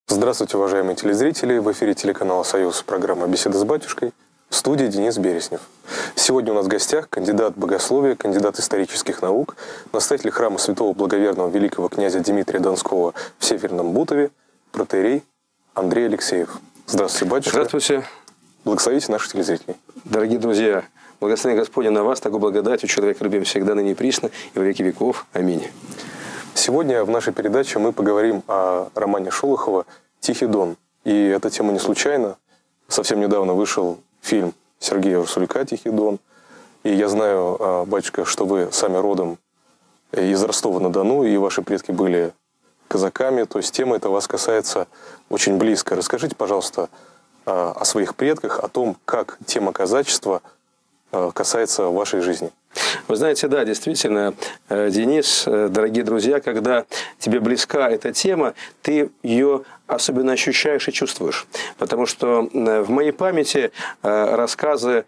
Здравствуйте, уважаемые телезрители! В эфире телеканала «Союз» программа «Беседа с батюшкой». В студии Денис Береснев. Сегодня у нас в гостях кандидат богословия, кандидат исторических наук, настоятель храма святого благоверного великого князя Дмитрия Донского в Северном Бутове, протоиерей Андрей Алексеев. Здравствуйте, батюшка. Здравствуйте. Благословите наших телезрителей. Дорогие друзья, благословение Господне на вас, такой благодатью, человек любим всегда, ныне и присно, и во веки веков. Аминь. Сегодня в нашей передаче мы поговорим о романе Шолохова «Тихий Дон». И эта тема не случайна. Совсем недавно вышел фильм Сергея Урсуляка «Тихий Дон». И я знаю, батюшка, что вы сами родом из Ростова-на-Дону, и ваши предки были казаками. То есть тема эта вас касается очень близко. Расскажите, пожалуйста, о своих предках, о том, как тема казачества касается вашей жизни. Вы знаете, да, действительно, Денис, дорогие друзья, когда тебе близка эта тема, ты ее особенно ощущаешь и чувствуешь. Потому что в моей памяти рассказы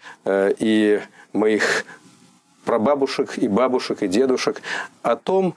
и моих прабабушек, и бабушек, и дедушек о том,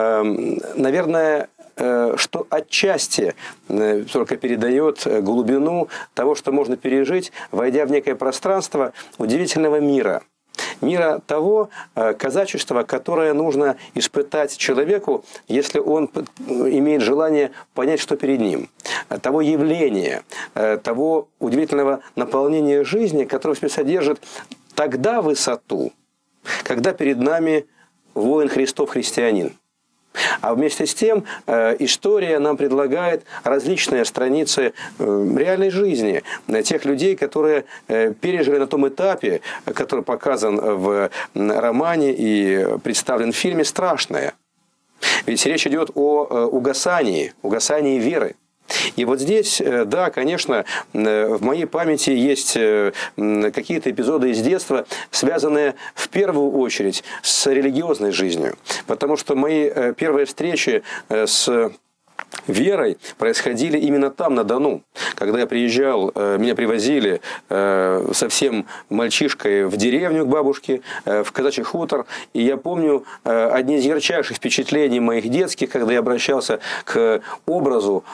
наверное, что отчасти только передает глубину того, что можно пережить, войдя в некое пространство удивительного мира. Мира того казачества, которое нужно испытать человеку, если он имеет желание понять, что перед ним. Того явления, того удивительного наполнения жизни, которое в себе содержит тогда высоту, когда перед нами воин Христов христианин. А вместе с тем история нам предлагает различные страницы реальной жизни тех людей, которые пережили на том этапе, который показан в романе и представлен в фильме, страшное. Ведь речь идет о угасании веры. И вот здесь, да, конечно, в моей памяти есть какие-то эпизоды из детства, связанные в первую очередь с религиозной жизнью. Потому что мои первые встречи с верой происходили именно там, на Дону. Когда я приезжал, меня привозили совсем мальчишкой в деревню к бабушке, в казачий хутор. И я помню одни из ярчайших впечатлений моих детских, когда я обращался к образу,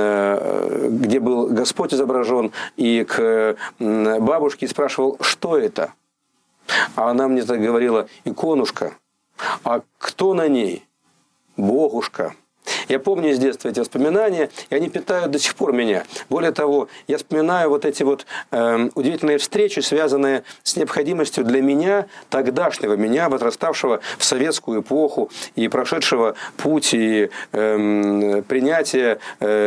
где был Господь изображен, и к бабушке и спрашивал, что это? А она мне так говорила: иконушка. А кто на ней? Богушка. Я помню с детства эти воспоминания, и они питают до сих пор меня. Более того, я вспоминаю вот эти вот удивительные встречи, связанные с необходимостью для меня, тогдашнего меня, возраставшего в советскую эпоху и прошедшего путь и принятия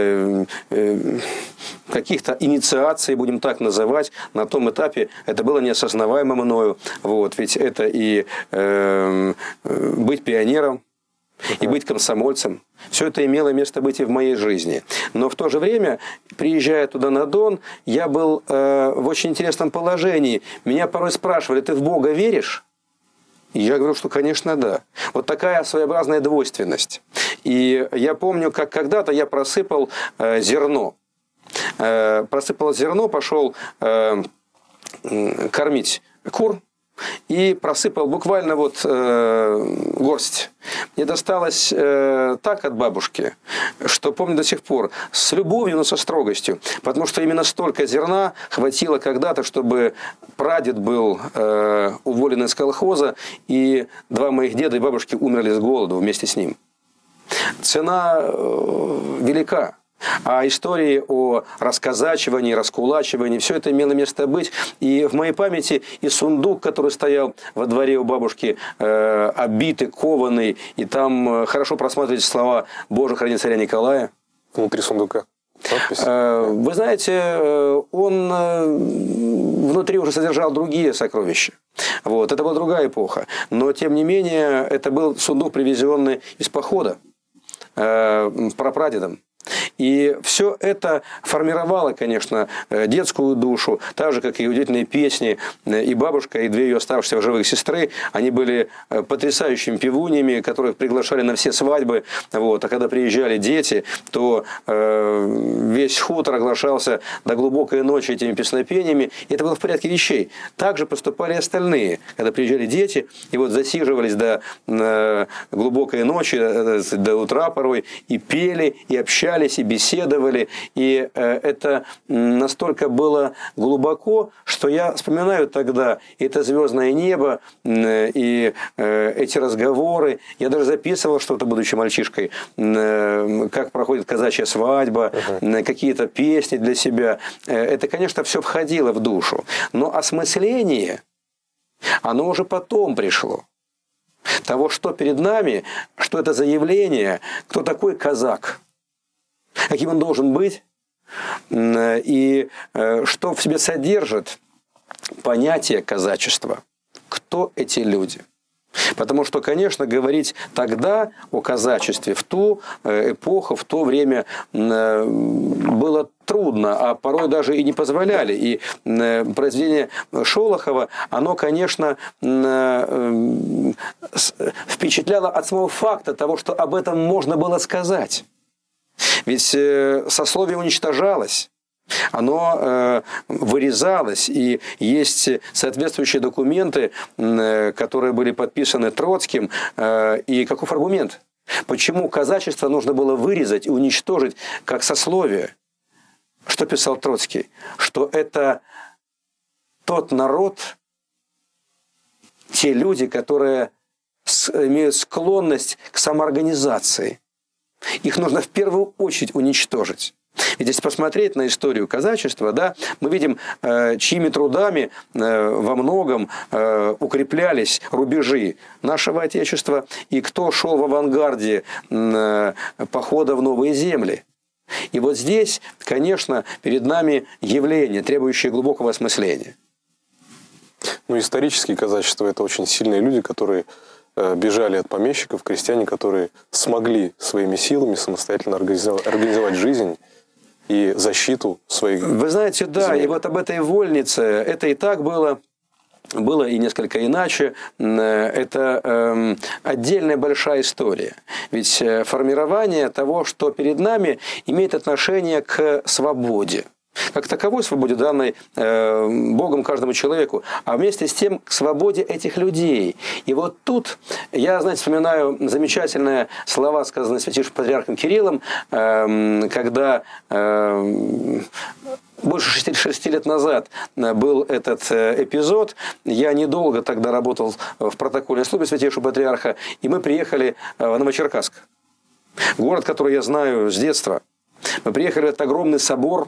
каких-то инициаций, будем так называть, на том этапе. Это было неосознаваемо мною. Вот, ведь это и быть пионером, и быть комсомольцем. Все это имело место быть и в моей жизни. Но в то же время, приезжая туда на Дон, я был в очень интересном положении. Меня порой спрашивали: ты в Бога веришь? И я говорю, что, конечно, да. Вот такая своеобразная двойственность. И я помню, как когда-то я просыпал зерно. Просыпал зерно, пошел кормить кур. И просыпал буквально вот горсть. Мне досталось так от бабушки, что помню до сих пор, с любовью, но со строгостью. Потому что именно столько зерна хватило когда-то, чтобы прадед был уволен из колхоза, и два моих деда и бабушки умерли с голоду вместе с ним. Цена велика. А истории о расказачивании, раскулачивании, все это имело место быть. И в моей памяти и сундук, который стоял во дворе у бабушки, обитый, кованый, и там хорошо просматривались слова «Боже, храни царя Николая». Внутри сундука надпись? Вы знаете, он внутри уже содержал другие сокровища. Вот, это была другая эпоха. Но, тем не менее, это был сундук, привезенный из похода прапрадедом. И все это формировало, конечно, детскую душу, так же, как и удивительные песни. И бабушка, и две ее оставшиеся в живых сестры, они были потрясающими певуньями, которых приглашали на все свадьбы. Вот. А когда приезжали дети, то весь хутор оглашался до глубокой ночи этими песнопениями. И это было в порядке вещей. Так же поступали и остальные. Когда приезжали дети, и вот засиживались до глубокой ночи, до утра порой, и пели, и общались, и беседовали, и это настолько было глубоко, что я вспоминаю тогда это звездное небо, и эти разговоры. Я даже записывал что-то, будучи мальчишкой, как проходит казачья свадьба, какие-то песни для себя. Это, конечно, все входило в душу. Но осмысление, оно уже потом пришло. Того, что перед нами, что это за явление, кто такой казак, каким он должен быть, и что в себе содержит понятие казачества, кто эти люди. Потому что, конечно, говорить тогда о казачестве, в ту эпоху, в то время было трудно, а порой даже и не позволяли. И произведение Шолохова, оно, конечно, впечатляло от самого факта того, что об этом можно было сказать. Ведь сословие уничтожалось. Оно вырезалось, и есть соответствующие документы, которые были подписаны Троцким. И каков аргумент? Почему казачество нужно было вырезать и уничтожить как сословие? Что писал Троцкий? Что это тот народ, те люди, которые имеют склонность к самоорганизации. Их нужно в первую очередь уничтожить. Ведь если посмотреть на историю казачества, да, мы видим, чьими трудами во многом укреплялись рубежи нашего Отечества и кто шел в авангарде похода в новые земли. И вот здесь, конечно, перед нами явление, требующее глубокого осмысления. Ну, исторические казачества – это очень сильные люди, которые бежали от помещиков, крестьяне, которые смогли своими силами самостоятельно организовать жизнь и защиту своих Вы знаете, да, земель. И вот об этой вольнице, это и так было и несколько иначе. Это отдельная большая история. Ведь формирование того, что перед нами, имеет отношение к свободе. Как таковой свободе, данной Богом каждому человеку, а вместе с тем к свободе этих людей. И вот тут я, знаете, вспоминаю замечательные слова, сказанные святейшим патриархом Кириллом, когда больше 6 лет назад был этот эпизод. Я недолго тогда работал в протокольной службе святейшего патриарха, и мы приехали в Новочеркасск. Город, который я знаю с детства. Мы приехали в этот огромный собор,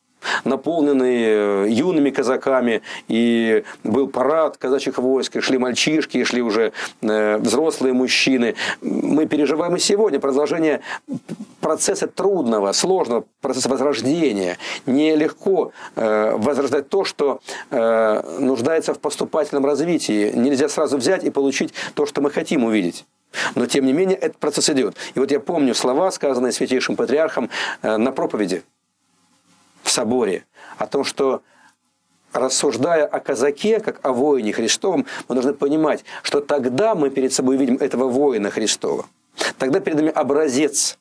наполненный юными казаками, и был парад казачьих войск, и шли мальчишки, и шли уже взрослые мужчины. Мы переживаем и сегодня продолжение процесса трудного, сложного процесса возрождения. Нелегко возрождать то, что нуждается в поступательном развитии. Нельзя сразу взять и получить то, что мы хотим увидеть. Но, тем не менее, этот процесс идет. И вот я помню слова, сказанные святейшим патриархом на проповеди в соборе, о том, что, рассуждая о казаке, как о воине Христовом, мы должны понимать, что тогда мы перед собой видим этого воина Христова. Тогда перед нами образец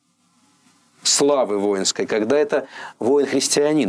славы воинской, когда это воин-христианин.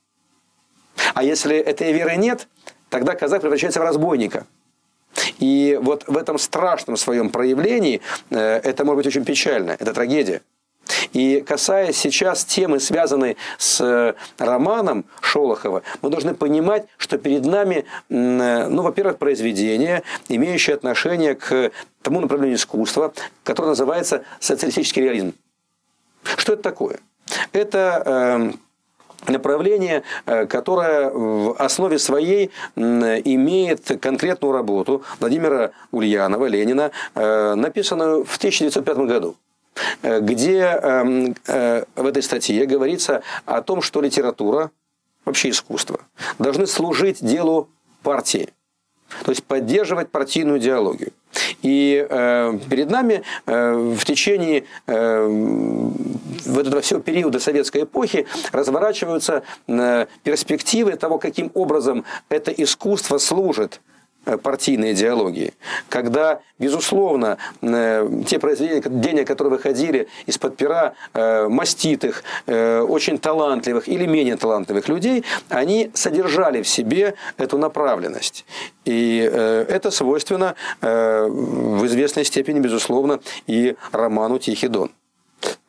А если этой веры нет, тогда казак превращается в разбойника. И вот в этом страшном своем проявлении это может быть очень печально, это трагедия. И касаясь сейчас темы, связанной с романом Шолохова, мы должны понимать, что перед нами, ну, во-первых, произведение, имеющее отношение к тому направлению искусства, которое называется социалистический реализм. Что это такое? Это направление, которое в основе своей имеет конкретную работу Владимира Ульянова, Ленина, написанную в 1905 году. Где в этой статье говорится о том, что литература, вообще искусство, должны служить делу партии, то есть поддерживать партийную идеологию. И перед нами в течение вот этого всего периода советской эпохи разворачиваются перспективы того, каким образом это искусство служит партийной идеологии. Когда, безусловно, те произведения, которые выходили из-под пера маститых, очень талантливых или менее талантливых людей, они содержали в себе эту направленность. И это свойственно в известной степени, безусловно, и роману «Тихий Дон».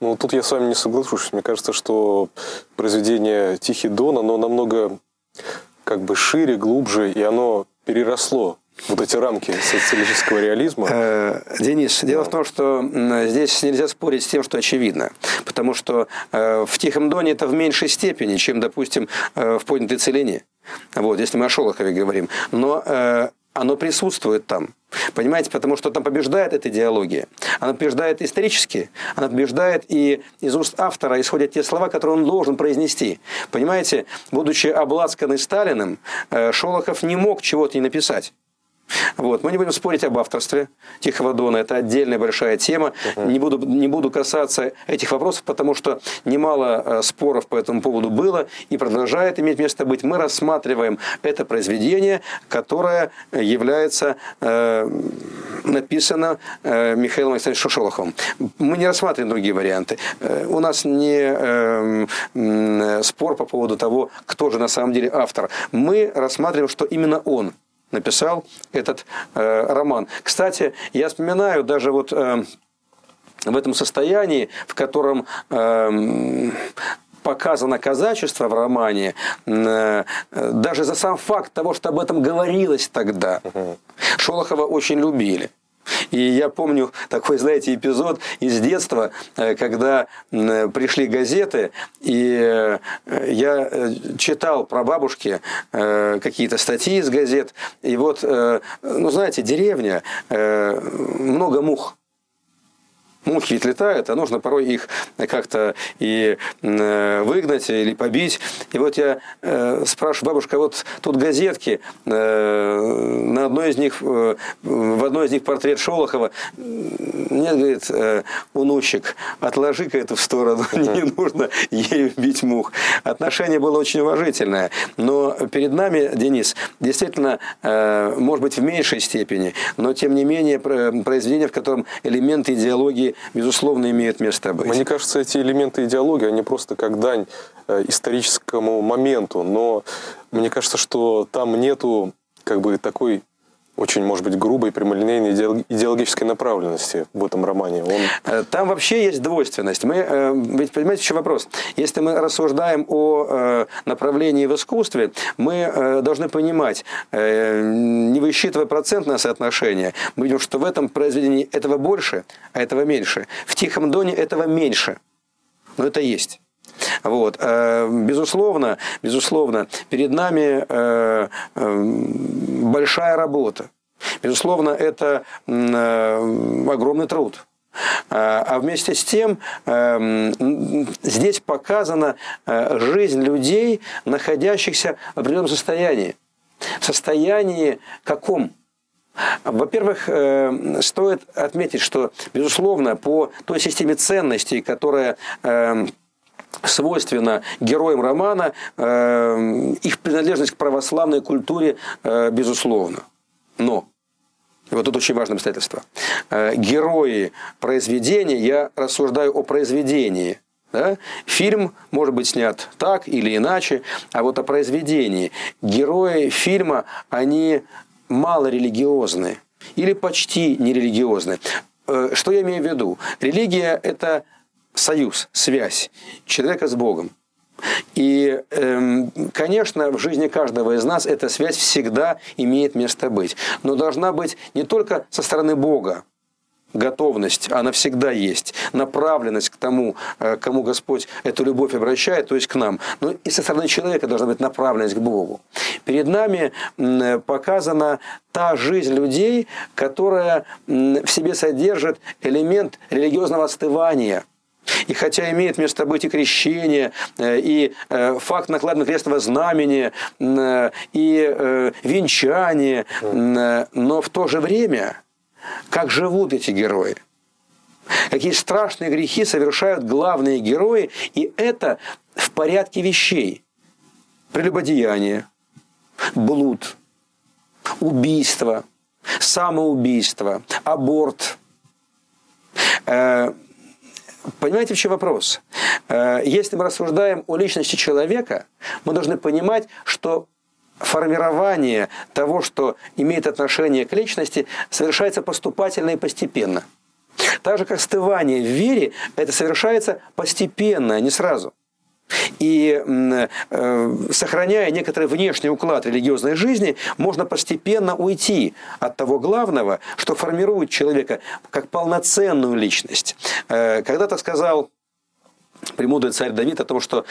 Ну, тут я с вами не соглашусь. Мне кажется, что произведение «Тихий Дон», оно намного как бы шире, глубже, и оно переросло вот эти рамки социалистического реализма. Денис, дело в том, что здесь нельзя спорить с тем, что очевидно. Потому что в «Тихом Доне» это в меньшей степени, чем, допустим, в «Поднятой целине». Вот, если мы о Шолохове говорим. Но оно присутствует там. Понимаете, потому что там побеждает эта идеология. Она побеждает исторически, она побеждает, и из уст автора исходят те слова, которые он должен произнести. Понимаете, будучи обласканный Сталиным, Шолохов не мог чего-то не написать. Вот. Мы не будем спорить об авторстве «Тихого Дона». Это отдельная большая тема. Не буду касаться этих вопросов, потому что немало споров по этому поводу было и продолжает иметь место быть. Мы рассматриваем это произведение, которое является написано Михаилом Александровичем Шолоховым. Мы не рассматриваем другие варианты. У нас не спор по поводу того, кто же на самом деле автор. Мы рассматриваем, что именно он написал этот роман. Кстати, я вспоминаю даже вот в этом состоянии, в котором показано казачество в романе, даже за сам факт того, что об этом говорилось тогда, Шолохова очень любили. И я помню такой, знаете, эпизод из детства, когда пришли газеты, и я читал про бабушки какие-то статьи из газет. И вот, ну, знаете, деревня, много мух. Мухи ведь летают, а нужно порой их как-то и выгнать или побить. И вот я спрашиваю: бабушка, вот тут газетки, на одной из них, в одной из них портрет Шолохова. Нет, говорит, внучек, отложи-ка это в сторону, не нужно ею бить мух. Отношение было очень уважительное. Но перед нами, Денис, действительно, может быть, в меньшей степени, но тем не менее произведение, в котором элементы идеологии безусловно имеют место быть. Мне кажется, эти элементы идеологии, они просто как дань историческому моменту, но мне кажется, что там нету как бы такой очень, может быть, грубой, прямолинейной идеологической направленности в этом романе. Там вообще есть двойственность. Ведь, понимаете, еще вопрос. Если мы рассуждаем о направлении в искусстве, мы должны понимать, не высчитывая процентное соотношение, мы видим, что в этом произведении этого больше, а этого меньше. В «Тихом Доне» этого меньше. Но это есть. Вот. Безусловно, перед нами большая работа. Безусловно, это огромный труд. А вместе с тем здесь показана жизнь людей, находящихся в определенном состоянии. В состоянии каком? Во-первых, стоит отметить, что, безусловно, по той системе ценностей, которая свойственно героям романа, их принадлежность к православной культуре, безусловно. Но, и вот тут очень важное обстоятельство, герои произведения, я рассуждаю о произведении, да? Фильм может быть снят так или иначе, а вот о произведении. Герои фильма, они малорелигиозны или почти нерелигиозны. Что я имею в виду? Религия – это союз, связь человека с Богом. И, конечно, в жизни каждого из нас эта связь всегда имеет место быть. Но должна быть не только со стороны Бога готовность, она всегда есть, направленность к тому, кому Господь эту любовь обращает, то есть к нам. Но и со стороны человека должна быть направленность к Богу. Перед нами показана та жизнь людей, которая в себе содержит элемент религиозного остывания. И хотя имеет место быть и крещение, и факт накладывания крестного знамения, и венчание, но в то же время, как живут эти герои, какие страшные грехи совершают главные герои, и это в порядке вещей. Прелюбодеяние, блуд, убийство, самоубийство, аборт. Понимаете, в чем вопрос? Если мы рассуждаем о личности человека, мы должны понимать, что формирование того, что имеет отношение к личности, совершается поступательно и постепенно. Так же, как остывание в вере, это совершается постепенно, а не сразу. И сохраняя некоторый внешний уклад религиозной жизни, можно постепенно уйти от того главного, что формирует человека как полноценную личность. Когда-то сказал премудрый царь Давид о том, что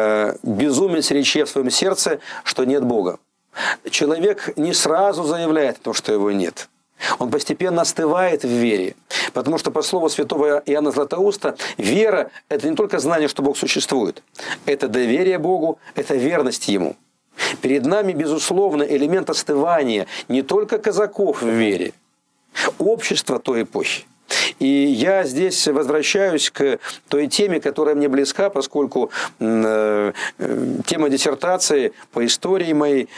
безумец рече в своем сердце, что нет Бога. Человек не сразу заявляет о том, что его нет. Он постепенно остывает в вере. Потому что, по слову святого Иоанна Златоуста, вера – это не только знание, что Бог существует. Это доверие Богу, это верность Ему. Перед нами, безусловно, элемент остывания не только казаков в вере, общества той эпохи. И я здесь возвращаюсь к той теме, которая мне близка, поскольку тема диссертации по истории моей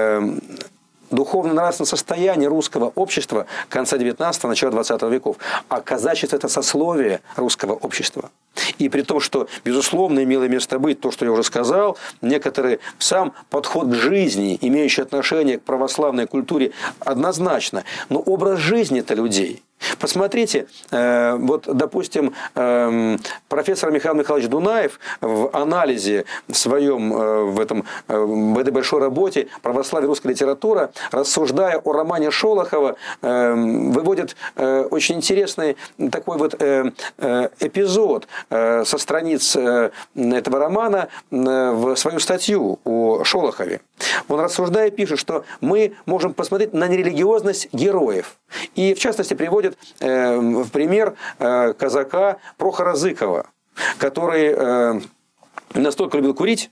духовно-нравственное состояние русского общества конца 19-го, начала 20 веков. А казачество – это сословие русского общества. И при том, что, безусловно, имело место быть то, что я уже сказал, некоторый сам подход к жизни, имеющий отношение к православной культуре, однозначно. Но образ жизни-то людей. Посмотрите, вот, допустим, профессор Михаил Михайлович Дунаев в анализе своем, в этой большой работе «Православие и русская литература», рассуждая о романе Шолохова, выводит очень интересный такой вот эпизод со страниц этого романа в свою статью о Шолохове. Он, рассуждая, пишет, что мы можем посмотреть на нерелигиозность героев. И, в частности, приводит в пример казака Прохора Зыкова, который настолько любил курить,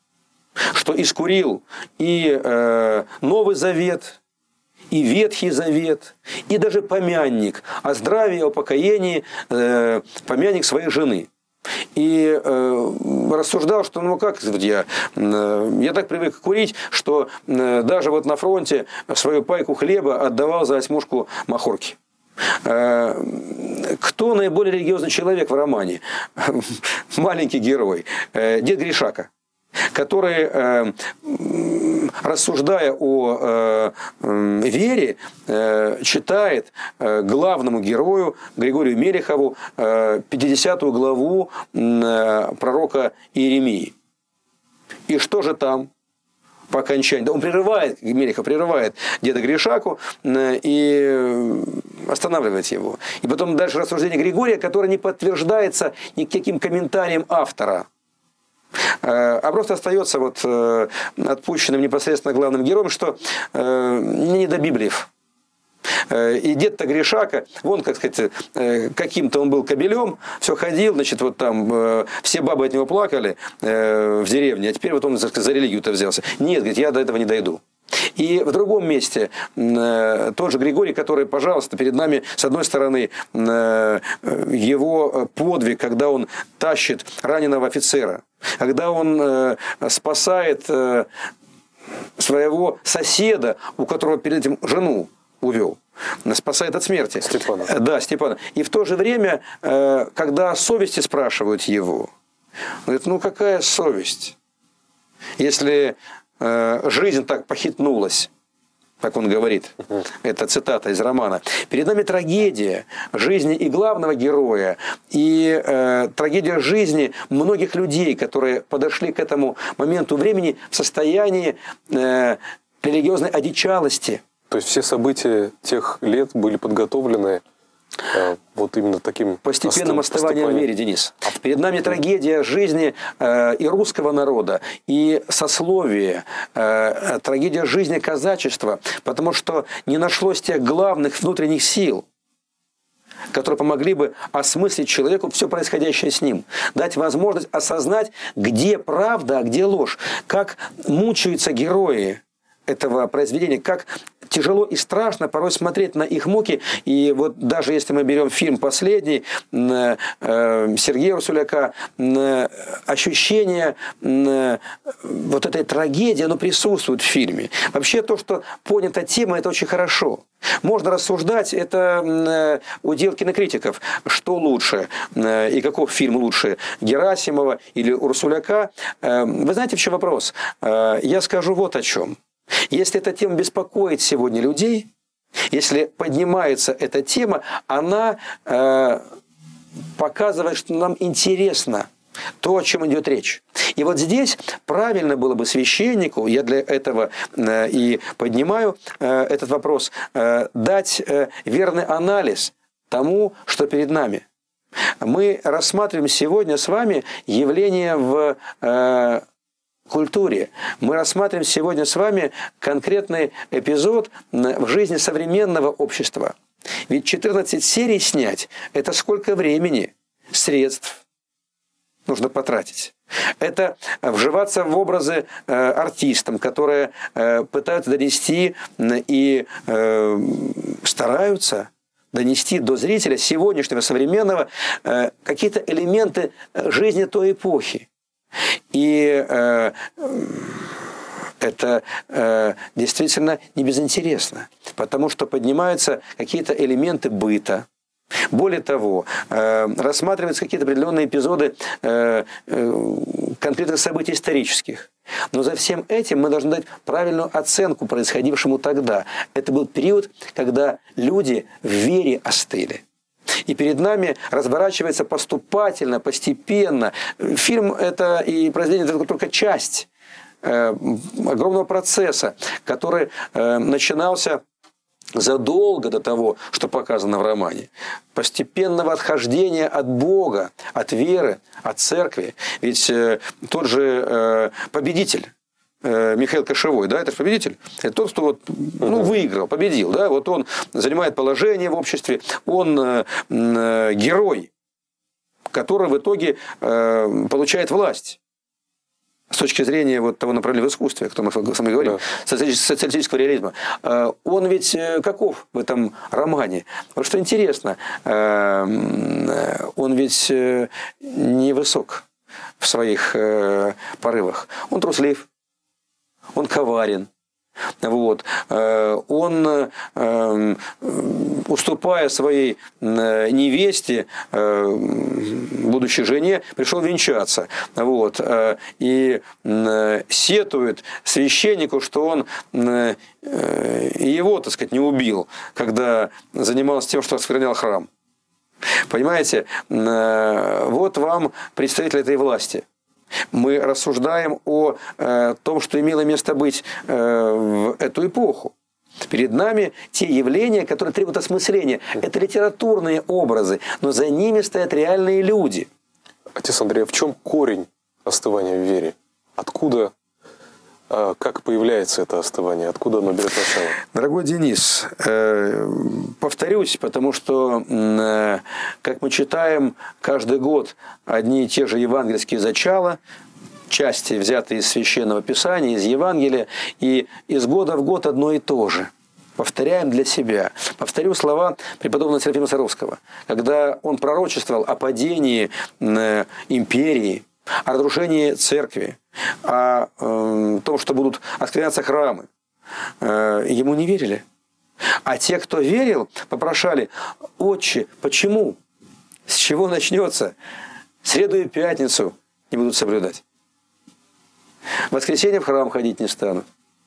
что искурил и Новый Завет, и Ветхий Завет, и даже помянник о здравии, о покаянии, помянник своей жены. И рассуждал, что ну как, я так привык курить, что даже вот на фронте свою пайку хлеба отдавал за осьмушку махорки. Кто наиболее религиозный человек в романе? Маленький герой, дед Гришака, который, рассуждая о вере, читает главному герою Григорию Мелехову 50 главу пророка Иеремии. И что же там? По окончании. Да он прерывает, Мелехов прерывает деда Гришаку и останавливает его. И потом дальше рассуждение Григория, которое не подтверждается никаким комментарием автора. А просто остается вот отпущенным непосредственно главным героем, что не до Библиев. И дед-то Гришака, вон, как сказать, каким-то он был кобелем, все ходил, значит, вот там все бабы от него плакали в деревне, а теперь вот он за религию-то взялся. Нет, говорит, я до этого не дойду. И в другом месте тот же Григорий, который, пожалуйста, перед нами, с одной стороны, его подвиг, когда он тащит раненого офицера, когда он спасает своего соседа, у которого перед этим жену увел, спасает от смерти. Степана. Да, Степана. И в то же время, когда о совести спрашивают его, он говорит, ну какая совесть, если жизнь так похитнулась, как он говорит. Это цитата из романа. Перед нами трагедия жизни и главного героя, и трагедия жизни многих людей, которые подошли к этому моменту времени в состоянии религиозной одичалости. То есть все события тех лет были подготовлены вот именно таким постепенным остыванием веры, Денис. Перед нами трагедия жизни и русского народа, и сословия, трагедия жизни казачества, потому что не нашлось тех главных внутренних сил, которые помогли бы осмыслить человеку все происходящее с ним, дать возможность осознать, где правда, а где ложь, как мучаются герои этого произведения, как тяжело и страшно порой смотреть на их муки. И вот даже если мы берем фильм последний Сергея Урсуляка, ощущение вот этой трагедии, оно присутствует в фильме. Вообще то, что понята тема, это очень хорошо. Можно рассуждать, это удел кинокритиков, что лучше и каков фильм лучше, Герасимова или Урсуляка. Вы знаете, в чем вопрос? Я скажу вот о чем. Если эта тема беспокоит сегодня людей, Если поднимается эта тема, она показывает, что нам интересно то, о чем идет речь. И вот здесь правильно было бы священнику, я для этого и поднимаю этот вопрос, дать верный анализ тому, что перед нами. Мы рассматриваем сегодня с вами явление в культуре. Мы рассматриваем сегодня с вами конкретный эпизод в жизни современного общества. Ведь 14 серий снять – это сколько времени, средств нужно потратить. Это вживаться в образы артистам, которые пытаются донести и стараются донести до зрителя сегодняшнего, современного какие-то элементы жизни той эпохи. И это действительно не безинтересно, потому что поднимаются какие-то элементы быта. Более того, рассматриваются какие-то определенные эпизоды конкретных событий исторических. Но за всем этим мы должны дать правильную оценку происходившему тогда. Это был период, когда люди в вере остыли. И перед нами разворачивается поступательно, постепенно. Фильм это и произведение это только часть огромного процесса, который начинался задолго до того, что показано в романе. Постепенного отхождения от Бога, от веры, от церкви. Ведь тот же победитель, Михаил Кошевой, да, это же победитель. Это тот, кто вот, выиграл, победил. Да? Вот он занимает положение в обществе, он герой, который в итоге получает власть. С точки зрения вот того направления в искусстве, о котором мы с вами говорим, социалистического реализма. Он ведь каков в этом романе? Вот что интересно, он ведь невысок в своих порывах. Он труслив, он коварен. Вот. Он, уступая своей невесте, будущей жене, пришел венчаться. Вот. И сетует священнику, что он его, так сказать, не убил, когда занимался тем, что осквернял храм. Понимаете? Вот вам представитель этой власти. Мы рассуждаем о том, что имело место быть в эту эпоху. Перед нами те явления, которые требуют осмысления. Это литературные образы, но за ними стоят реальные люди. Отец Андрей, а в чем корень остывания в вере? Откуда, как появляется это остывание? Откуда оно берет начало? Дорогой Денис, повторюсь, потому что, как мы читаем каждый год одни и те же евангельские зачала, части, взятые из Священного Писания, из Евангелия, и из года в год одно и то же. Повторяем для себя. Повторю слова преподобного Серафима Саровского, когда он пророчествовал о падении империи, о разрушении церкви, о том, что будут оскверняться храмы. Ему не верили. А те, кто верил, попрошали: «Отче, почему? С чего начнется? Среду и пятницу не будут соблюдать. В воскресенье в храм ходить не станут.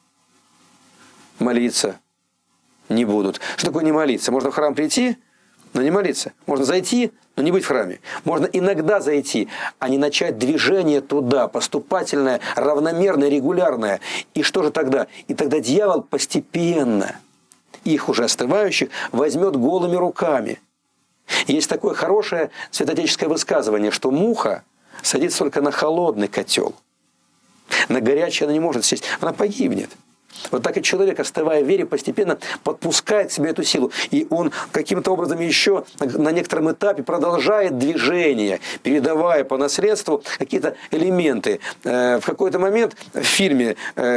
Молиться не будут». Что такое не молиться? Можно в храм прийти, но не молиться. Можно зайти, но не быть в храме. Можно иногда зайти, а не начать движение туда, поступательное, равномерное, регулярное. И что же тогда? И тогда дьявол постепенно их уже остывающих возьмет голыми руками. Есть такое хорошее святоотеческое высказывание, что муха садится только на холодный котел. На горячий она не может сесть, она погибнет. Вот так и человек, остывая в вере, постепенно подпускает к себе эту силу. И он каким-то образом еще на некотором этапе продолжает движение, передавая по наследству какие-то элементы. В какой-то момент в фильме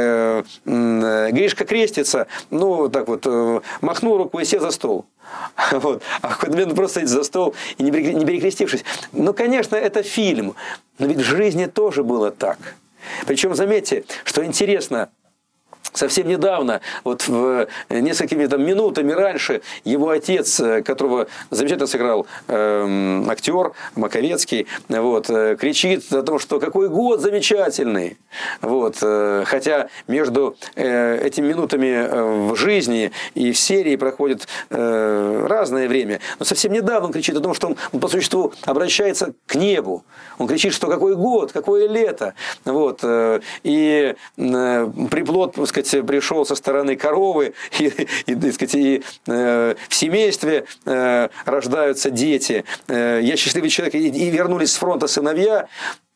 Гришка крестится, так вот, махнул рукой и сел за стол. Вот. А в какой-то момент просто сидит за стол и не перекрестившись. Конечно, это фильм, но ведь в жизни тоже было так. Причем, заметьте, что интересно, Совсем недавно, вот несколькими там минутами раньше, его отец, которого замечательно сыграл актер Маковецкий, вот, кричит о том, что какой год замечательный. Вот, хотя между этими минутами в жизни и в серии проходит разное время. Но совсем недавно он кричит о том, что он по существу обращается к небу. Он кричит, что какой год, какое лето. Вот, и приплод, так сказать, пришел со стороны коровы, так сказать, и в семействе рождаются дети. Я счастливый человек, и вернулись с фронта сыновья.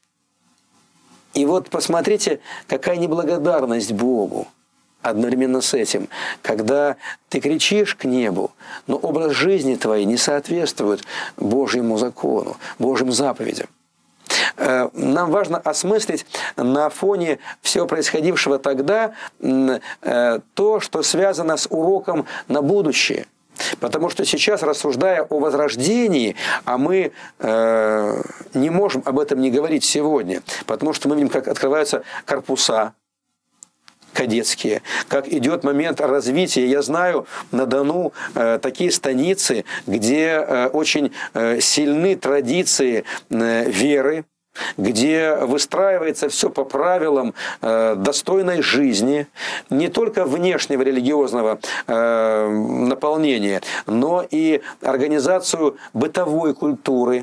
И вот посмотрите, какая неблагодарность Богу одновременно с этим, когда ты кричишь к небу, но образ жизни твой не соответствует Божьему закону, Божьим заповедям. Нам важно осмыслить на фоне всего происходившего тогда то, что связано с уроком на будущее. Потому что сейчас, рассуждая о возрождении, а мы не можем об этом не говорить сегодня, потому что мы видим, как открываются корпуса кадетские, как идет момент развития. Я знаю на Дону такие станицы, где очень сильны традиции веры, где выстраивается все по правилам достойной жизни, не только внешнего религиозного наполнения, но и организацию бытовой культуры.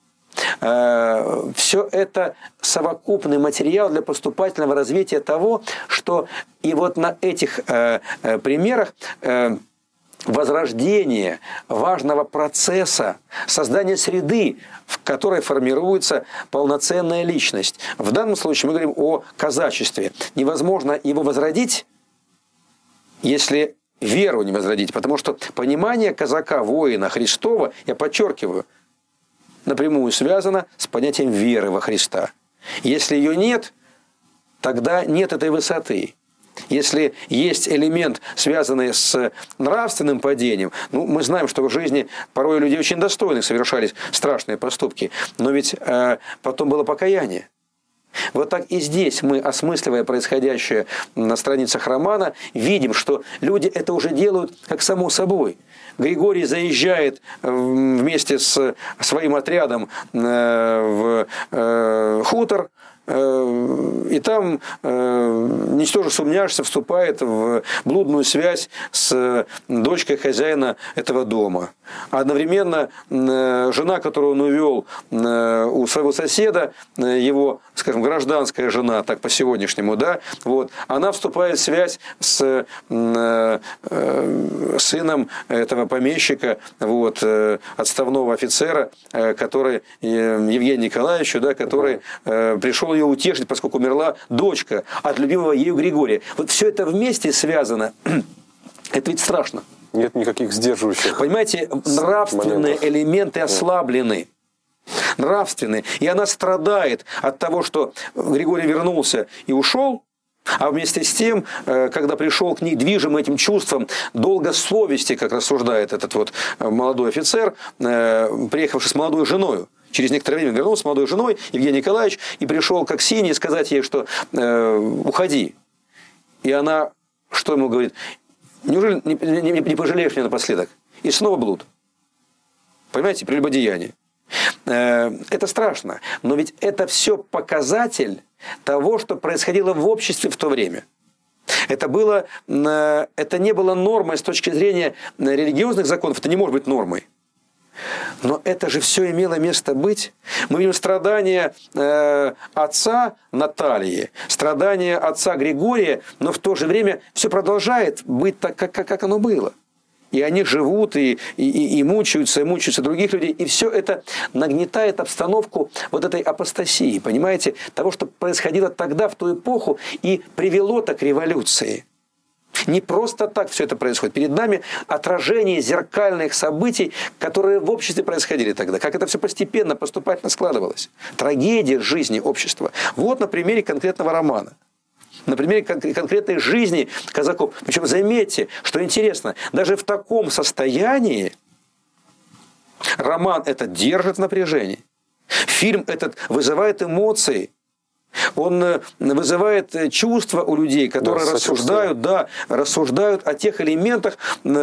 Все это совокупный материал для поступательного развития того, что и вот на этих примерах возрождение важного процесса, создания среды, в которой формируется полноценная личность. В данном случае мы говорим о казачестве. Невозможно его возродить, если веру не возродить, потому что понимание казака, воина Христова, я подчеркиваю, напрямую связано с понятием веры во Христа. Если ее нет, тогда нет этой высоты. Если есть элемент, связанный с нравственным падением, ну, мы знаем, что в жизни порой у людей очень достойных совершались страшные поступки, но ведь потом было покаяние. Вот так и здесь мы, осмысливая происходящее на страницах романа, видим, что люди это уже делают как само собой. Григорий заезжает вместе с своим отрядом в хутор, и там, ничтоже сумняшься, вступает в блудную связь с дочкой хозяина этого дома. Одновременно жена, которую он увел у своего соседа, его, скажем, гражданская жена, так по-сегодняшнему, да, вот, она вступает в связь с сыном этого помещика, вот, отставного офицера, который, Евгению Николаевичу, да, который пришел ее утешить, поскольку умерла дочка от любимого ею Григория. Вот все это вместе связано. Это ведь страшно. Нет никаких сдерживающих. Понимаете, нравственные моментов. элементы ослаблены. Нравственные. И она страдает от того, что Григорий вернулся и ушел, а вместе с тем, когда пришел к ней движим этим чувством долга совести, как рассуждает этот вот молодой офицер, приехавший с молодой женой, через некоторое время вернулся с молодой женой, Евгений Николаевич, и пришел к Аксинье сказать ей, что уходи. И она, что ему говорит? Неужели не пожалеешь меня напоследок? И снова блуд. Понимаете, прелюбодеяние. Это страшно. Но ведь это все показатель того, что происходило в обществе в то время. Это не было нормой с точки зрения религиозных законов. Это не может быть нормой. Но это же все имело место быть. Мы видим страдания отца Натальи, страдания отца Григория, но в то же время все продолжает быть так, как оно было. И они живут, и мучаются, и мучаются других людей. И все это нагнетает обстановку вот этой апостасии, понимаете, того, что происходило тогда, в ту эпоху, и привело-то к революции. Не просто так все это происходит. Перед нами отражение зеркальных событий, которые в обществе происходили тогда. Как это все постепенно, поступательно складывалось. Трагедия жизни общества. Вот на примере конкретного романа. На примере конкретной жизни казаков. Причем заметьте, что интересно, даже в таком состоянии роман этот держит напряжение. Фильм этот вызывает эмоции. Он вызывает чувства у людей, которые рассуждают о тех элементах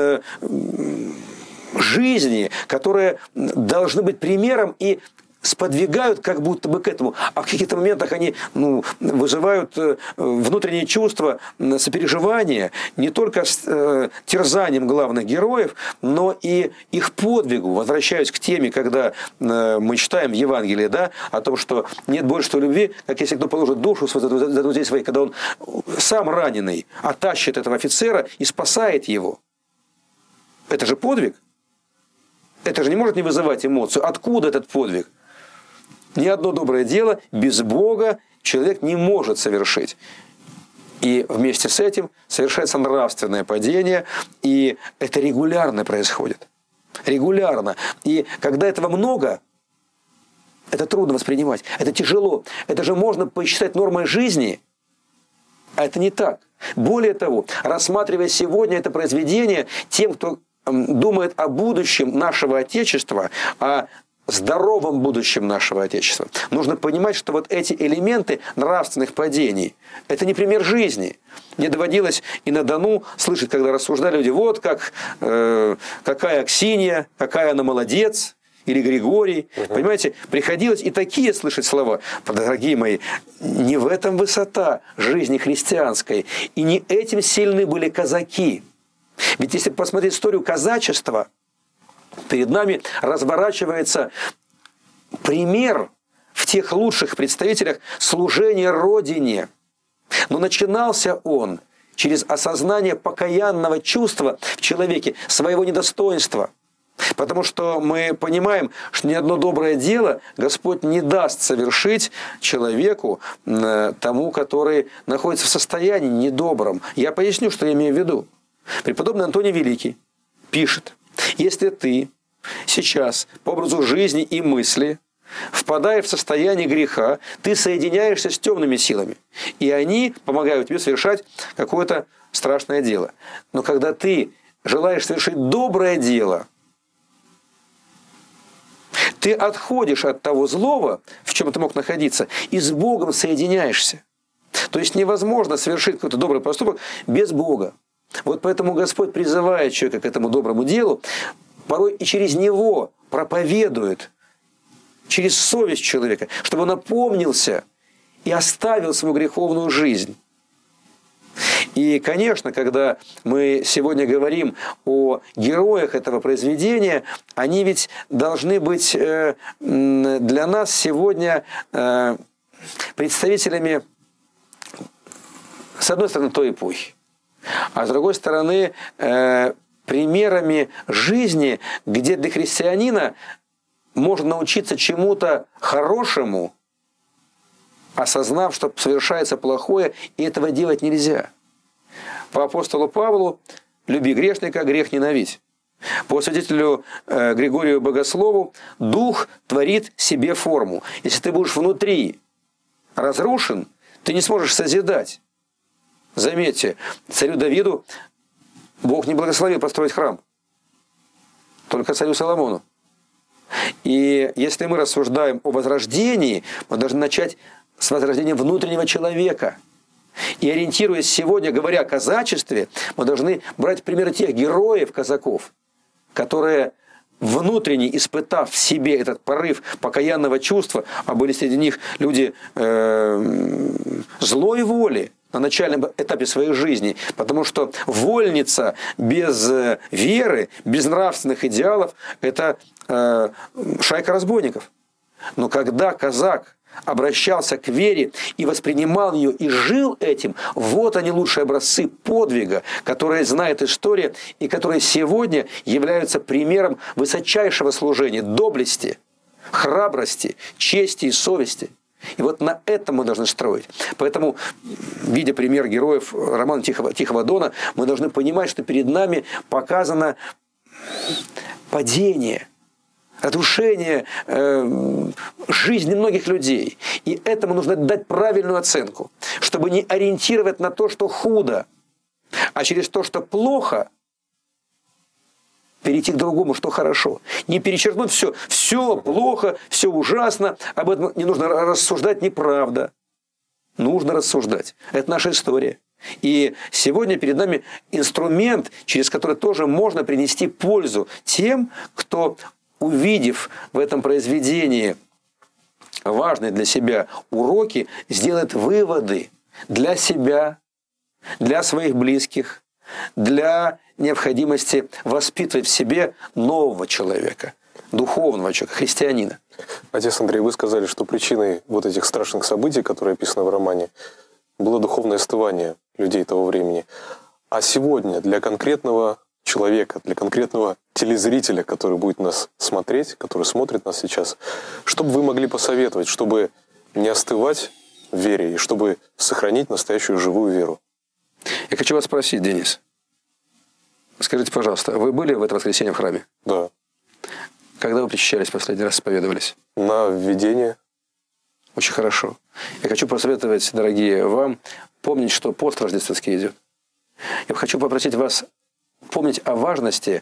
жизни, которые должны быть примером и сподвигают как будто бы к этому. А в каких-то моментах они вызывают внутренние чувства, сопереживания не только с терзанием главных героев, но и их подвигу. Возвращаюсь к теме, когда мы читаем в Евангелии, да, о том, что нет большей любви, как если кто положит душу за друзей своих, когда он сам раненый оттащит этого офицера и спасает его. Это же подвиг. Это же не может не вызывать эмоцию. Откуда этот подвиг? Ни одно доброе дело без Бога человек не может совершить. И вместе с этим совершается нравственное падение, и это регулярно происходит. Регулярно. И когда этого много, это трудно воспринимать, это тяжело. Это же можно посчитать нормой жизни, а это не так. Более того, рассматривая сегодня это произведение, тем, кто думает о будущем нашего Отечества, о здоровом будущем нашего Отечества, нужно понимать, что вот эти элементы нравственных падений – это не пример жизни. Мне доводилось и на Дону слышать, когда рассуждали люди, вот как, какая Аксинья, какая она молодец, или Григорий. Понимаете, приходилось и такие слышать слова. Дорогие мои, не в этом высота жизни христианской, и не этим сильны были казаки. Ведь если посмотреть историю казачества, перед нами разворачивается пример в тех лучших представителях служения Родине. Но начинался он через осознание покаянного чувства в человеке своего недостоинства. Потому что мы понимаем, что ни одно доброе дело Господь не даст совершить человеку, тому, который находится в состоянии недобром. Я поясню, что я имею в виду. Преподобный Антоний Великий пишет: если ты сейчас по образу жизни и мысли, впадая в состояние греха, ты соединяешься с темными силами, и они помогают тебе совершать какое-то страшное дело. Но когда ты желаешь совершить доброе дело, ты отходишь от того злого, в чем ты мог находиться, и с Богом соединяешься. То есть невозможно совершить какой-то добрый поступок без Бога. Вот поэтому Господь призывает человека к этому доброму делу, порой и через него проповедует, через совесть человека, чтобы он опомнился и оставил свою греховную жизнь. И, конечно, когда мы сегодня говорим о героях этого произведения, они ведь должны быть для нас сегодня представителями, с одной стороны, той эпохи, а с другой стороны, примерами жизни, где для христианина можно научиться чему-то хорошему, осознав, что совершается плохое, и этого делать нельзя. По апостолу Павлу: люби грешника, грех ненавидь. По свидетелю Григорию Богослову: дух творит себе форму. Если ты будешь внутри разрушен, ты не сможешь созидать. Заметьте, царю Давиду Бог не благословил построить храм, только царю Соломону. И если мы рассуждаем о возрождении, мы должны начать с возрождения внутреннего человека. И ориентируясь сегодня, говоря о казачестве, мы должны брать примеры тех героев казаков, которые, внутренне испытав в себе этот порыв покаянного чувства, а были среди них люди злой воли на начальном этапе своей жизни, потому что вольница без веры, без нравственных идеалов – это шайка разбойников. Но когда казак обращался к вере и воспринимал ее и жил этим, вот они лучшие образцы подвига, которые знает история и которые сегодня являются примером высочайшего служения, доблести, храбрости, чести и совести. И вот на этом мы должны строить. Поэтому, видя пример героев романа «Тихого Дона», мы должны понимать, что перед нами показано падение, разрушение жизни многих людей. И этому нужно дать правильную оценку, чтобы не ориентировать на то, что худо, а через то, что плохо, перейти к другому, что хорошо. Не перечеркнуть все плохо, все ужасно, об этом не нужно рассуждать, неправда. нужно рассуждать. Это наша история. И сегодня перед нами инструмент, через который тоже можно принести пользу тем, кто, увидев в этом произведении важные для себя уроки, сделает выводы для себя, для своих близких, для необходимости воспитывать в себе нового человека, духовного человека, христианина. Отец Андрей, вы сказали, что причиной вот этих страшных событий, которые описаны в романе, было духовное остывание людей того времени. А сегодня для конкретного человека, для конкретного телезрителя, который будет нас смотреть, который смотрит нас сейчас, что бы вы могли посоветовать, чтобы не остывать в вере и чтобы сохранить настоящую живую веру? Я хочу вас спросить, Денис. Скажите, пожалуйста, вы были в это воскресенье в храме? Да. Когда вы причащались последний раз, исповедовались? На введение. Очень хорошо. Я хочу посоветовать, дорогие, вам помнить, что пост рождественский идет. Я хочу попросить вас помнить о важности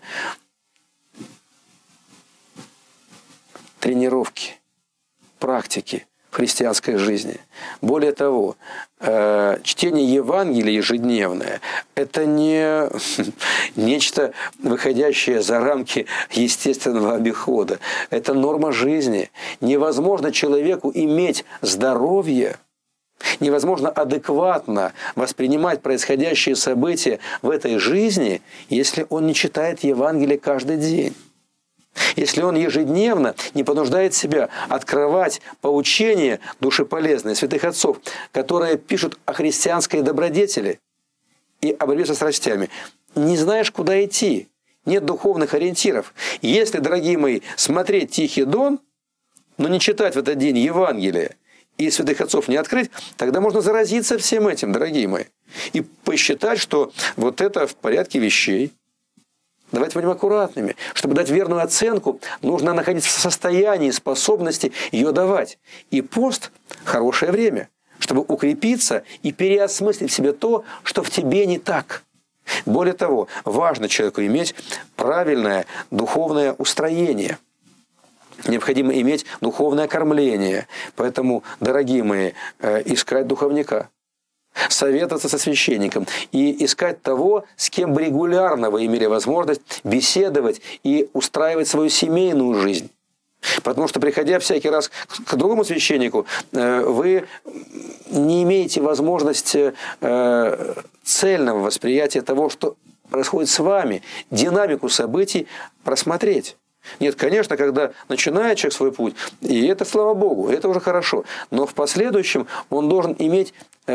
тренировки, практики в христианской жизни. Более того, чтение Евангелия ежедневное – это не нечто, выходящее за рамки естественного обихода. Это норма жизни. Невозможно человеку иметь здоровье, невозможно адекватно воспринимать происходящие события в этой жизни, если он не читает Евангелие каждый день. Если он ежедневно не понуждает себя открывать поучения душеполезные святых отцов, которые пишут о христианской добродетели и о борьбе со страстями, не знаешь, куда идти, нет духовных ориентиров. Если, дорогие мои, смотреть «Тихий Дон», но не читать в этот день Евангелие и святых отцов не открыть, тогда можно заразиться всем этим, дорогие мои, и посчитать, что вот это в порядке вещей. Давайте будем аккуратными. Чтобы дать верную оценку, нужно находиться в состоянии, способности ее давать. И пост – хорошее время, чтобы укрепиться и переосмыслить в себе то, что в тебе не так. Более того, важно человеку иметь правильное духовное устроение. Необходимо иметь духовное кормление. Поэтому, дорогие мои, искать духовника, советоваться со священником и искать того, с кем бы регулярно вы имели возможность беседовать и устраивать свою семейную жизнь. Потому что, приходя всякий раз к другому священнику, вы не имеете возможности цельного восприятия того, что происходит с вами, динамику событий просмотреть. Нет, конечно, когда начинает человек свой путь, и это, слава Богу, это уже хорошо, но в последующем он должен иметь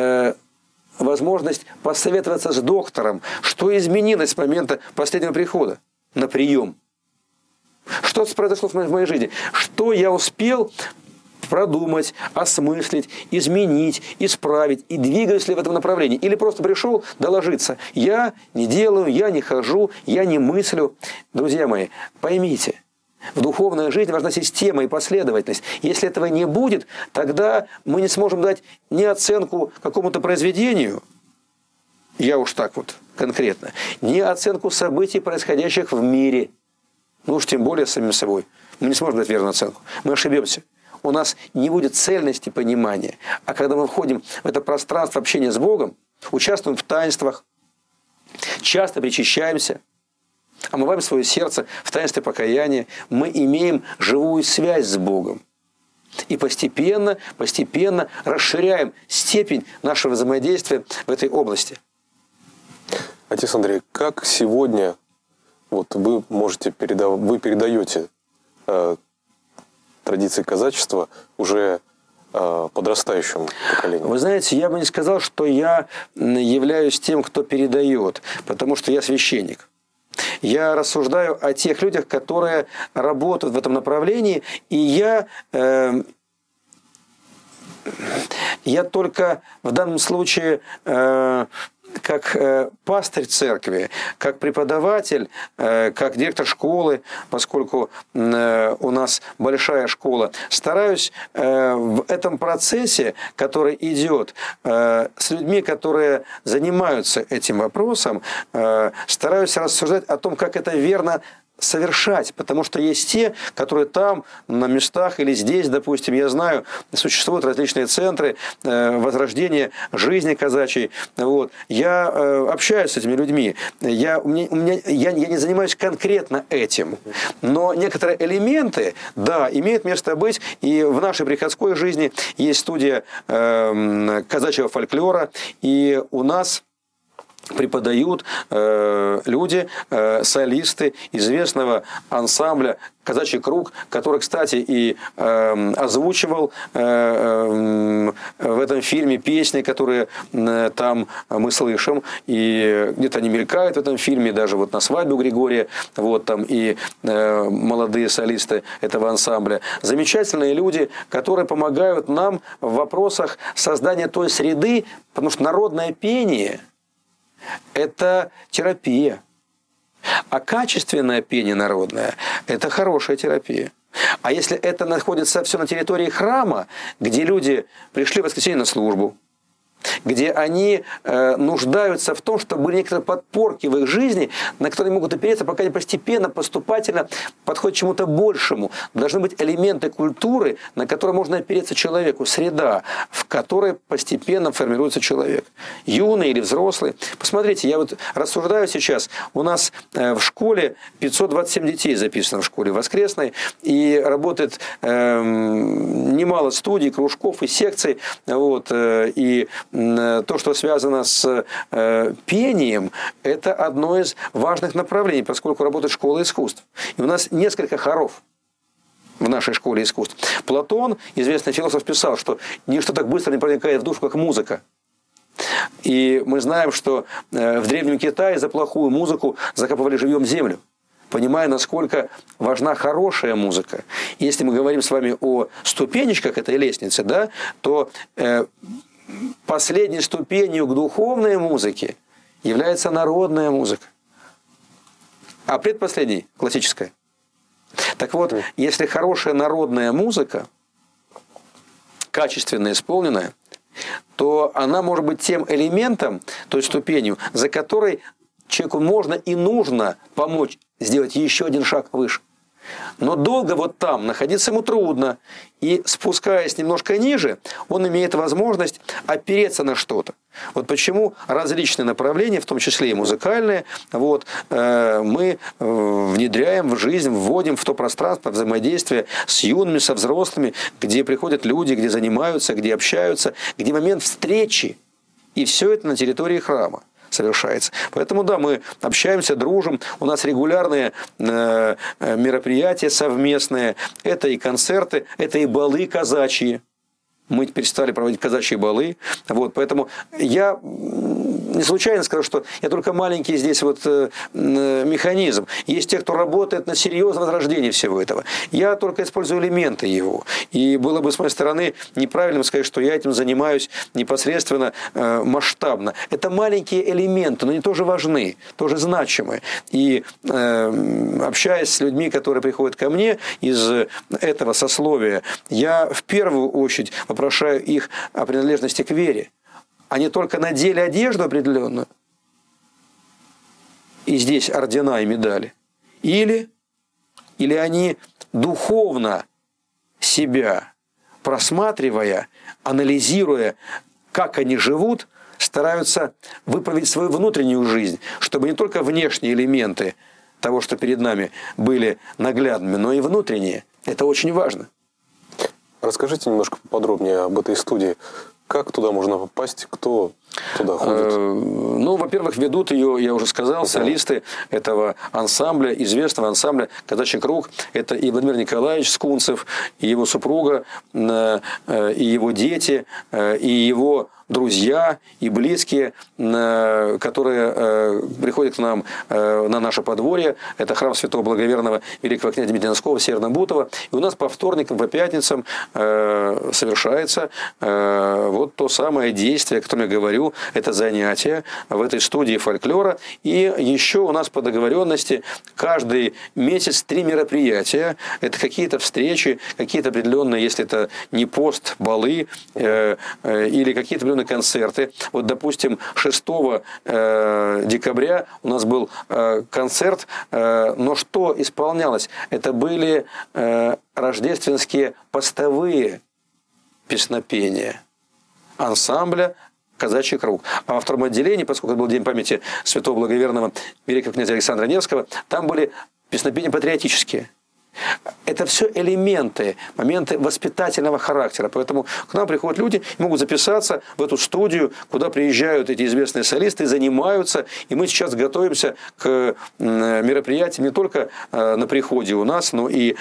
возможность посоветоваться с доктором, что изменилось с момента последнего прихода на прием. Что произошло в моей жизни? Что я успел продумать, осмыслить, изменить, исправить, и двигаюсь ли в этом направлении? Или просто пришел доложиться. Я не делаю, я не хожу, я не мыслю. Друзья мои, поймите, в духовной жизни важна система и последовательность. Если этого не будет, тогда мы не сможем дать ни оценку какому-то произведению, я уж так вот конкретно, ни оценку событий, происходящих в мире. Ну уж тем более самим собой. Мы не сможем дать верную оценку. Мы ошибемся. У нас не будет цельности понимания. А когда мы входим в это пространство общения с Богом, участвуем в таинствах, часто причащаемся, омываем свое сердце в таинстве покаяния, мы имеем живую связь с Богом. И постепенно расширяем степень нашего взаимодействия в этой области. Отец Андрей, как сегодня вот вы передаете традиции казачества уже подрастающему поколению? Вы знаете, я бы не сказал, что я являюсь тем, кто передает, потому что я священник. Я рассуждаю о тех людях, которые работают в этом направлении, и я только в данном случае как пастырь церкви, как преподаватель, как директор школы, поскольку у нас большая школа, стараюсь в этом процессе, который идет с людьми, которые занимаются этим вопросом, стараюсь рассуждать о том, как это верно совершать, потому что есть те, которые там, на местах или здесь, допустим, я знаю, существуют различные центры возрождения жизни казачьей. Вот. Я общаюсь с этими людьми, я не занимаюсь конкретно этим, но некоторые элементы, да, имеют место быть, и в нашей приходской жизни есть студия казачьего фольклора, и у нас преподают люди, солисты известного ансамбля «Казачий круг», который, кстати, и озвучивал в этом фильме песни, которые там мы слышим, и где-то они мелькают в этом фильме, даже вот на свадьбе у Григория, вот там и молодые солисты этого ансамбля. Замечательные люди, которые помогают нам в вопросах создания той среды, потому что народное пение – это терапия. А качественное пение народное – это хорошая терапия. А если это находится все на территории храма, где люди пришли в воскресенье на службу, где они нуждаются в том, чтобы были некоторые подпорки в их жизни, на которые могут опереться, пока они постепенно, поступательно подходят к чему-то большему. Должны быть элементы культуры, на которые можно опереться человеку, среда, в которой постепенно формируется человек. Юный или взрослый. Посмотрите, я вот рассуждаю сейчас, у нас в школе 527 детей записано в школе воскресной, и работает немало студий, кружков и секций, вот, и то, что связано с пением, это одно из важных направлений, поскольку работает школа искусств. И у нас несколько хоров в нашей школе искусств. Платон, известный философ, писал, что ничто так быстро не проникает в душу, как музыка. И мы знаем, что в Древнем Китае за плохую музыку закапывали живьем землю, понимая, насколько важна хорошая музыка. Если мы говорим с вами о ступенечках этой лестницы, да, то последней ступенью к духовной музыке является народная музыка, а предпоследней – классическая. Так вот, если хорошая народная музыка, качественно исполненная, то она может быть тем элементом, той ступенью, за которой человеку можно и нужно помочь сделать еще один шаг выше. Но долго вот там находиться ему трудно. И спускаясь немножко ниже, он имеет возможность опереться на что-то. Вот почему различные направления, в том числе и музыкальные, вот, мы внедряем в жизнь, вводим в то пространство взаимодействия с юными, со взрослыми, где приходят люди, где занимаются, где общаются, где момент встречи. И все это на территории храма совершается. Поэтому, да, мы общаемся, дружим, у нас регулярные мероприятия совместные, это и концерты, это и балы казачьи. Мы теперь стали проводить казачьи балы. Вот, поэтому я не случайно скажу, что я только маленький здесь вот механизм. Есть те, кто работает на серьезное возрождение всего этого. Я только использую элементы его. И было бы с моей стороны неправильным сказать, что я этим занимаюсь непосредственно масштабно. Это маленькие элементы, но они тоже важны, тоже значимы. И общаясь с людьми, которые приходят ко мне из этого сословия, я в первую очередь вопрошаю их о принадлежности к вере. Они только надели одежду определенную, и здесь ордена и медали. Или они духовно себя просматривая, анализируя, как они живут, стараются выправить свою внутреннюю жизнь, чтобы не только внешние элементы того, что перед нами, были наглядными, но и внутренние. Это очень важно. Расскажите немножко подробнее об этой студии. Как туда можно попасть? Кто туда ходит? Ну, во-первых, ведут ее, я уже сказал, солисты этого ансамбля, известного ансамбля «Казачий круг». Это и Владимир Николаевич Скунцев, и его супруга, и его дети, и его друзья и близкие, которые приходят к нам на наше подворье. Это храм Святого Благоверного великого князя Мединского, Северно-Бутова. И у нас по вторникам, по пятницам совершается вот то самое действие, о котором я говорю, благодарю. Это занятие в этой студии фольклора. И еще у нас по договоренности каждый месяц 3 мероприятия. Это какие-то встречи, какие-то определенные, если это не пост, балы или какие-то определенные концерты. Вот, допустим, 6 декабря у нас был концерт, но что исполнялось? Это были рождественские постовые песнопения ансамбля «Казачий круг». А во втором отделении, поскольку это был день памяти святого благоверного великого князя Александра Невского, там были песнопения патриотические. Это все элементы, моменты воспитательного характера. Поэтому к нам приходят люди и могут записаться в эту студию, куда приезжают эти известные солисты и занимаются. И мы сейчас готовимся к мероприятиям не только на приходе у нас, но и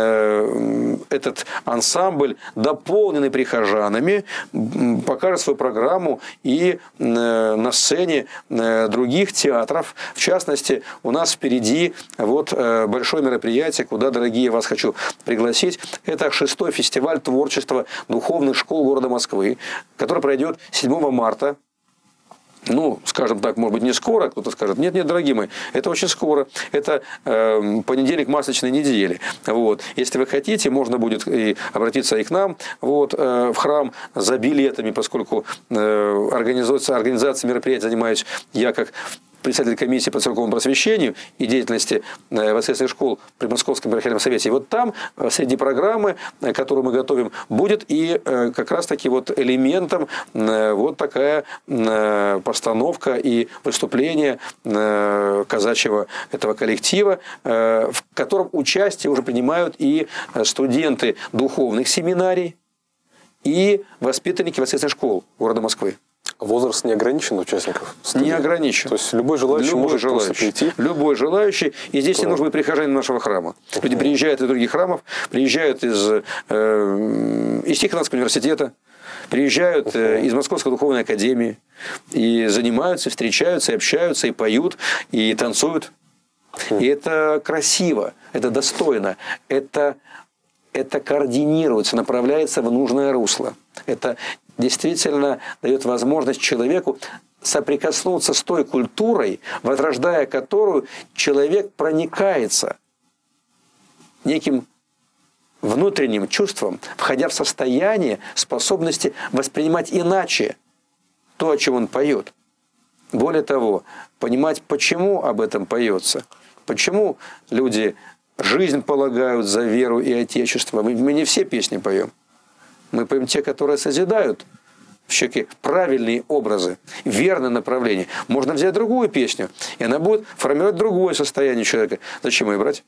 этот ансамбль, дополненный прихожанами, покажет свою программу и на сцене других театров. В частности, у нас впереди вот большое мероприятие, куда, дорогие, вас хочу пригласить. Это 6-й фестиваль творчества духовных школ города Москвы, который пройдет 7 марта. Ну, скажем так, может быть, не скоро, кто-то скажет, нет, дорогие мои, это очень скоро, это понедельник Масленичной недели. Вот. Если вы хотите, можно будет и обратиться и к нам вот, в храм за билетами, поскольку организацией мероприятий занимаюсь я как председатель комиссии по церковному просвещению и деятельности воскресных школ при Московском епархиальном совете. И вот там, среди программы, которую мы готовим, будет и как раз-таки вот элементом вот такая постановка и выступление казачьего этого коллектива, в котором участие уже принимают и студенты духовных семинарий, и воспитанники воскресных школ города Москвы. Возраст не ограничен участников студии? Не ограничен. То есть любой желающий может просто прийти? Любой желающий. И здесь не нужно быть прихожанином нашего храма. Люди приезжают из других храмов, приезжают из Тихонского университета, приезжают из Московской духовной академии и занимаются, встречаются, и общаются, и поют, и танцуют. И это красиво, это достойно, это координируется, направляется в нужное русло. Это действительно дает возможность человеку соприкоснуться с той культурой, возрождая которую человек проникается неким внутренним чувством, входя в состояние способности воспринимать иначе то, о чем он поет. Более того, понимать, почему об этом поется, почему люди жизнь полагают за веру и отечество. Мы не все песни поем. Мы поем те, которые созидают в человеке правильные образы, верное направление. Можно взять другую песню, и она будет формировать другое состояние человека. Зачем ее брать?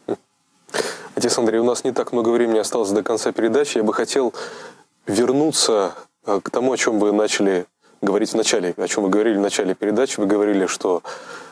Отец Андрей, у нас не так много времени осталось до конца передачи. Я бы хотел вернуться к тому, о чем вы начали говорить в начале, о чем вы говорили в начале передачи. Вы говорили, что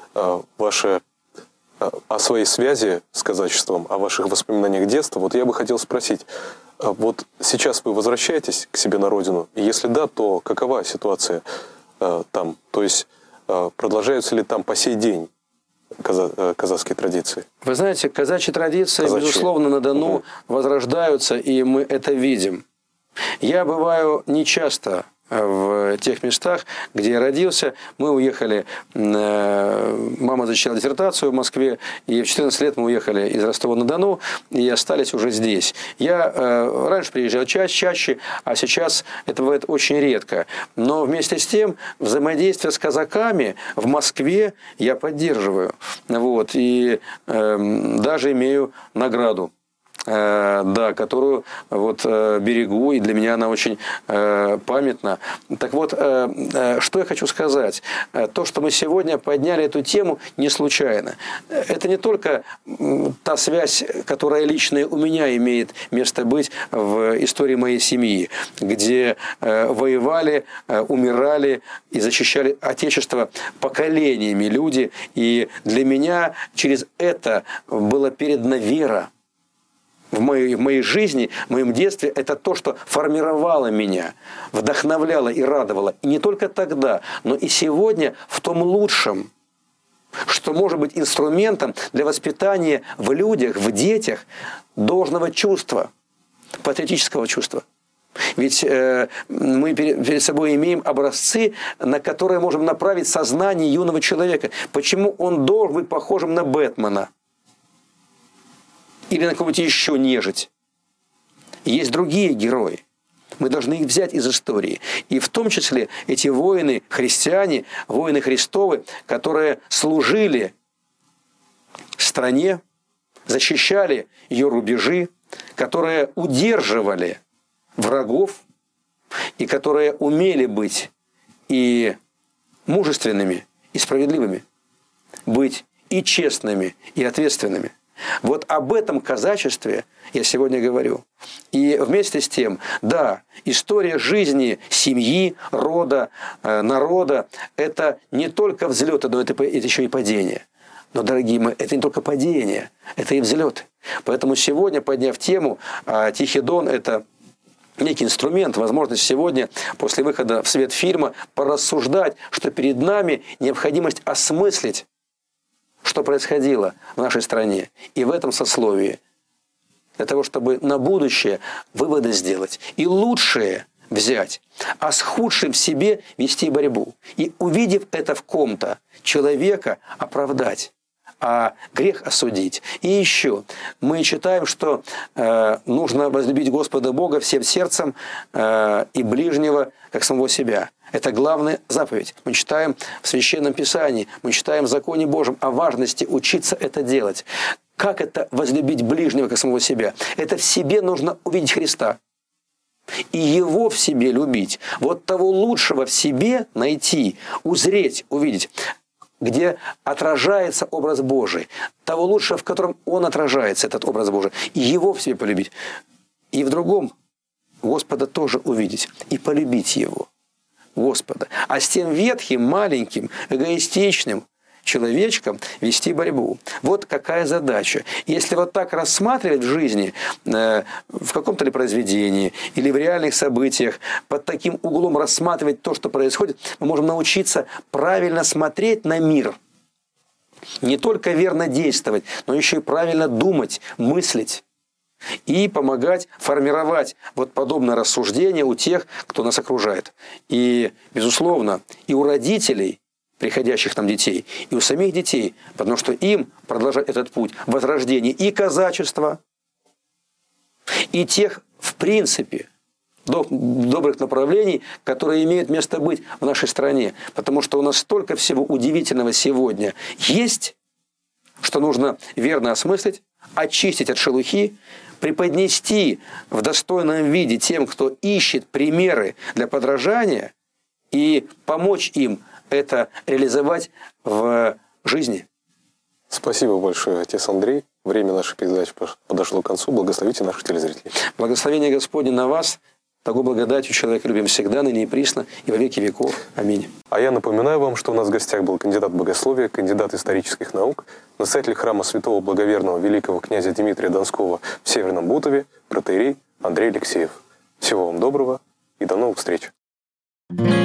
о своей связи с казачеством, о ваших воспоминаниях детства. Вот я бы хотел спросить, вот сейчас вы возвращаетесь к себе на родину? И если да, то какова ситуация там? То есть продолжаются ли там по сей день казахские традиции? Вы знаете, казачьи традиции, безусловно, на Дону возрождаются, и мы это видим. Я бываю нечасто в тех местах, где я родился. Мы уехали, мама защищала диссертацию в Москве, и в 14 лет мы уехали из Ростова-на-Дону и остались уже здесь. Я раньше приезжал чаще, а сейчас это бывает очень редко. Но вместе с тем взаимодействие с казаками в Москве я поддерживаю. Вот, и даже имею награду. Да, которую вот берегу, и для меня она очень памятна. Так вот, что я хочу сказать. То, что мы сегодня подняли эту тему, не случайно. Это не только та связь, которая личная у меня имеет место быть в истории моей семьи, где воевали, умирали и защищали Отечество поколениями люди, и для меня через это была передана вера. В моей жизни, в моем детстве, это то, что формировало меня, вдохновляло и радовало. И не только тогда, но и сегодня в том лучшем, что может быть инструментом для воспитания в людях, в детях должного чувства, патриотического чувства. Ведь мы перед собой имеем образцы, на которые можем направить сознание юного человека. Почему он должен быть похожим на Бэтмена? Или на кого-нибудь еще нежить? Есть другие герои. Мы должны их взять из истории. И в том числе эти воины, христиане, воины Христовы, которые служили стране, защищали ее рубежи, которые удерживали врагов, и которые умели быть и мужественными, и справедливыми, быть и честными, и ответственными. Вот об этом казачестве я сегодня говорю. И вместе с тем, да, история жизни семьи, рода, народа – это не только взлеты, но это еще и падение. Но, дорогие мои, это не только падение, это и взлеты. Поэтому сегодня, подняв тему, «Тихий Дон» – это некий инструмент, возможность сегодня, после выхода в свет фильма, порассуждать, что перед нами необходимость осмыслить, что происходило в нашей стране и в этом сословии, для того, чтобы на будущее выводы сделать и лучшее взять, а с худшим в себе вести борьбу. И, увидев это в ком-то, человека оправдать, а грех осудить. И еще мы читаем, что нужно возлюбить Господа Бога всем сердцем и ближнего, как самого себя. Это главная заповедь. Мы читаем в Священном Писании, мы читаем в Законе Божьем о важности учиться это делать. Как это возлюбить ближнего, как самого себя? Это в себе нужно увидеть Христа. И Его в себе любить. Вот того лучшего в себе найти, узреть, увидеть, где отражается образ Божий. Того лучшего, в котором Он отражается, этот образ Божий. И Его в себе полюбить. И в другом Господа тоже увидеть и полюбить Его. Господа. А с тем ветхим, маленьким, эгоистичным человечком вести борьбу. Вот какая задача. Если вот так рассматривать в жизни, в каком-то ли произведении или в реальных событиях, под таким углом рассматривать то, что происходит, мы можем научиться правильно смотреть на мир. Не только верно действовать, но еще и правильно думать, мыслить. И помогать формировать вот подобное рассуждение у тех, кто нас окружает. И, безусловно, и у родителей, приходящих нам детей, и у самих детей, потому что им продолжать этот путь возрождения и казачества, и тех, в принципе, добрых направлений, которые имеют место быть в нашей стране. Потому что у нас столько всего удивительного сегодня есть, что нужно верно осмыслить, очистить от шелухи, преподнести в достойном виде тем, кто ищет примеры для подражания, и помочь им это реализовать в жизни. Спасибо большое, отец Андрей. Время нашей передачи подошло к концу. Благословите наших телезрителей. Благословение Господне на вас. Того благодатью человека любим всегда, ныне и присно, и во веки веков. Аминь. А я напоминаю вам, что у нас в гостях был кандидат богословия, кандидат исторических наук, настоятель храма святого благоверного великого князя Дмитрия Донского в Северном Бутове, протоиерей Андрей Алексеев. Всего вам доброго и до новых встреч.